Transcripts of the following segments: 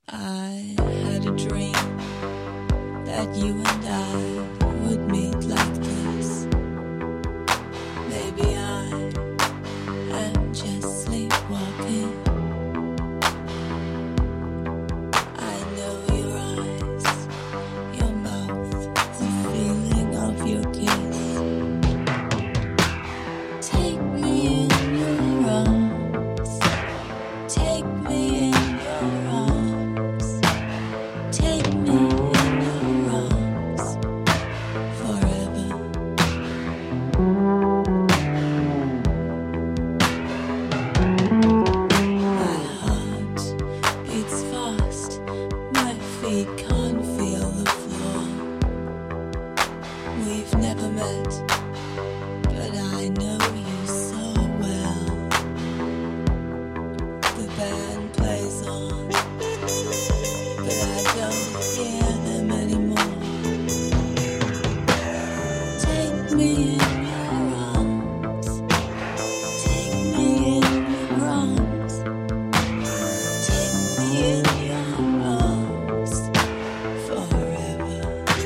I had a dream that you and I would meet like this. Maybe I am just sleepwalking. I know your eyes, your mouth, the feeling of your kiss. Take me in your arms. Take me in your arms. Take me in your arms forever. My heart beats fast. My feet can't feel the floor. We've never met, but I know you so well. The band plays on, but I don't hear them anymore. Take me in your arms. Take me in your arms. Take me in your arms forever.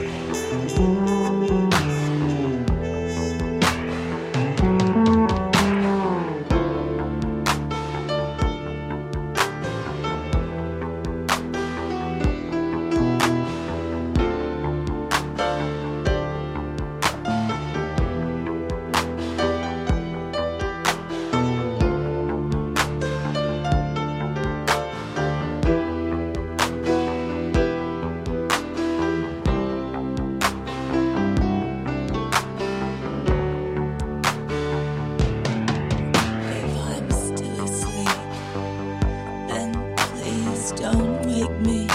If I'm still asleep, then please don't wake me.